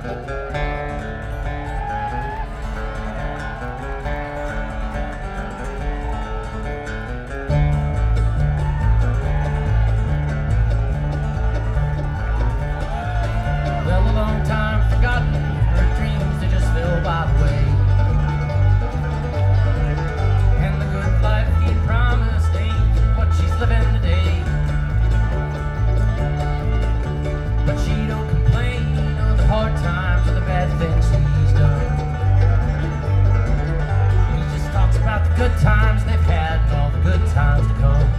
Good times they've had and all the good times to come.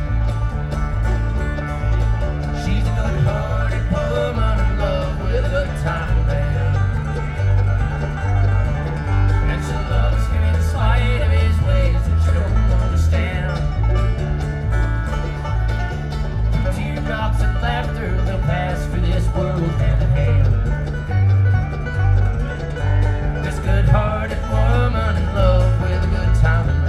She's a good-hearted woman in love with a good time man, and she loves him in spite of his ways that she don't understand. Teardrops and laughter, they'll pass through this world hand in hand. This good-hearted woman in love with a good time man.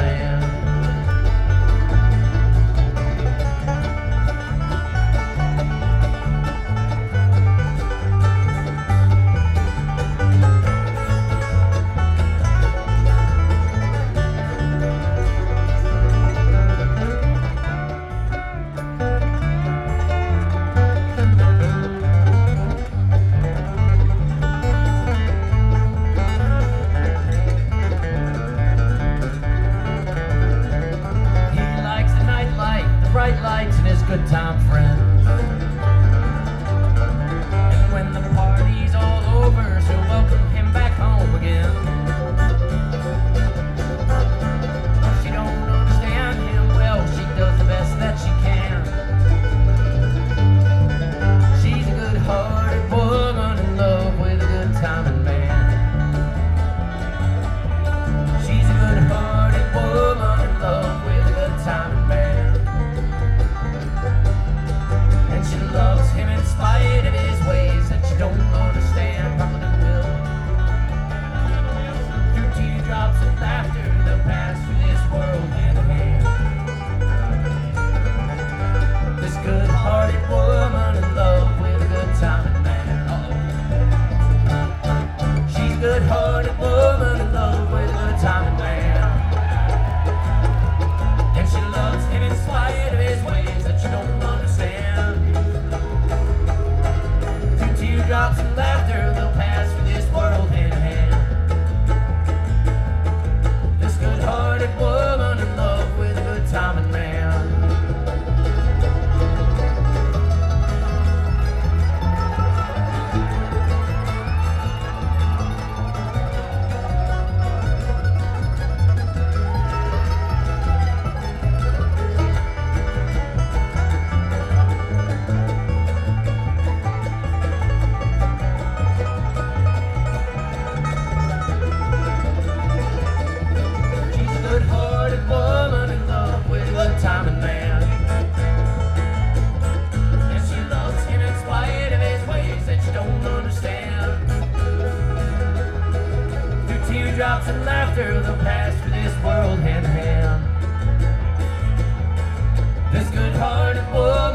Bright lights and his good time friends, and when the party's all over, she'll welcome him back home again. She don't understand him well, she does the best that she can. She's a good-hearted woman in love with a good time man. She's a good-hearted woman in love with a good time man. She loves him in spite of his ways that you don't understand, probably will. Through teardrops and laughter, they'll pass through this world hand in hand. This good-hearted woman in love with a good time man. She's a good-hearted woman in love with a good time man, and she loves him in spite of his ways that you don't understand. Teardrops and laughter, they'll pass through this world hand in hand. This good-hearted woman in love with a good time man. Teardrops and laughter, they'll pass through this world hand in hand. This good-hearted woman